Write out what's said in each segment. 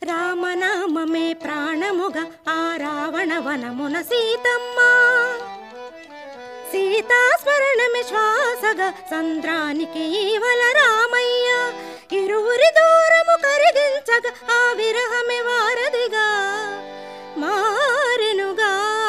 రామనామమే ప్రాణముగా ఆ రావణ వనమున సీతమ్మ సీతాస్మరణమే శ్వాసగా సంద్రానికి ఈవల రామయ్య ఇరువురి దూరము కరిగించగా ఆ విరహమే వారధిగా మారెనుగా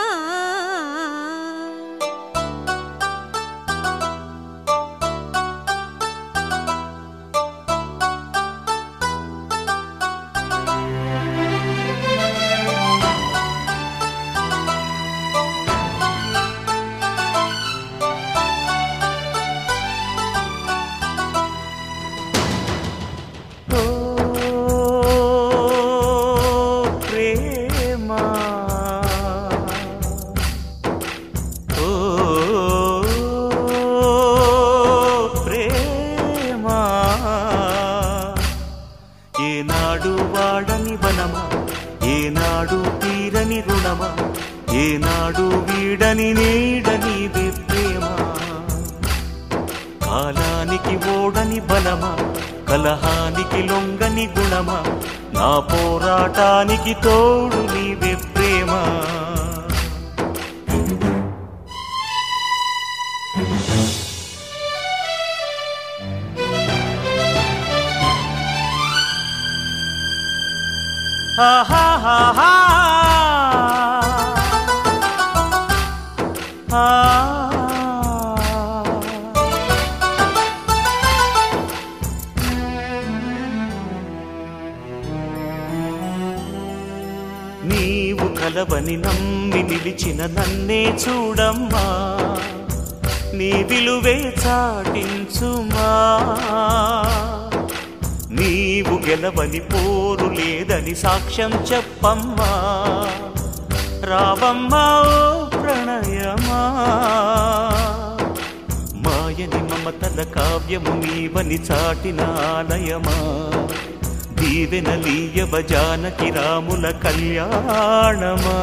ఏనాడు వాడని వనమా ఏనాడు తీరని రుణమా ఏనాడు వీడని నీడని ప్రేమ కాలానికి ఓడని బలమా కలహానికి లొంగని గుణమా నా పోరాటానికి తోడు నీవే ప్రేమ నీవు కలవని నమ్మి నిలిచిన నన్నే చూడమ్మా నీ విలువే చాటించుమా నీవు గెలవని పోరు లేదని సాక్ష్యం చెప్పమ్మా రావమ్మా ఓ ప్రణయమా మాయని మమతల కావ్యము నీవని చాటిన ఆలయమా దీవెనలీయవ జానకి రాముల కళ్యాణమా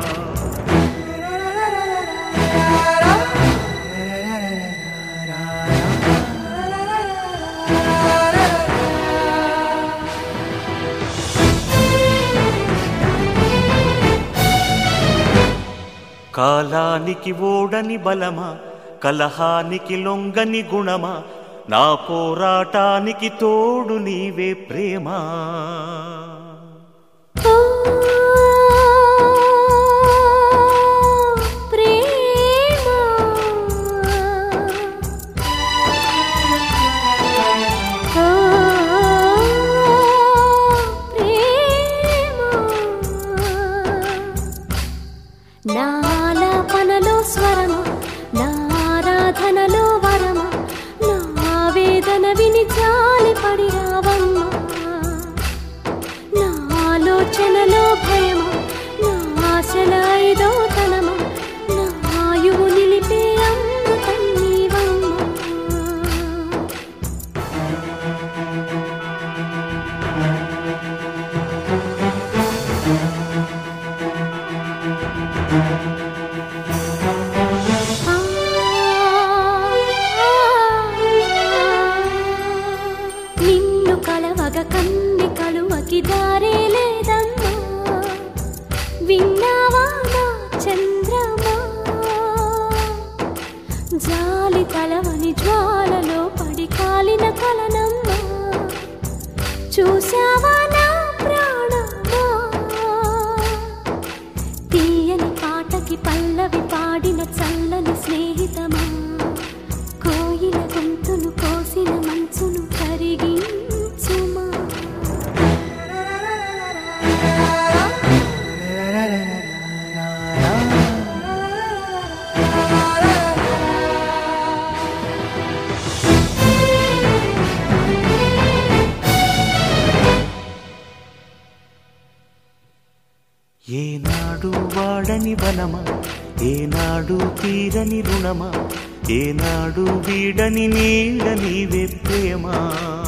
కాలానికి ఓడని బలమా కలహానికి లొంగని గుణమా నా పోరాటానికి తోడు నీవే ప్రేమా నాలాపనలో స్వరమా నారాధనలో వరమా నా వేదన విని జాలిపడి రావమ్మా నా ఆలోచనలో భయమా నా ఆశల ఐదోతనమా నా ఆయువు నిలిపే అమృతం నీవమ్మా నిన్ను కలవగ కన్ని కలువకి దారే లేదమ్మా విన్నావా నా చంద్రమా జాలి కలవని జ్వాలలో పడి కాలిన కలనమ్మా చూసావా నా ప్రాణమా తీయని పాటకి పల్లవి పాడిన చల్లని స్నేహితమా కోయిల గొంతును కోసిన మంచును కరిగించుమా ఏనాడు వాడని వనమా ఏనాడు తీరని రుణమా ఏనాడు వీడని నీడ నీవే ప్రేమా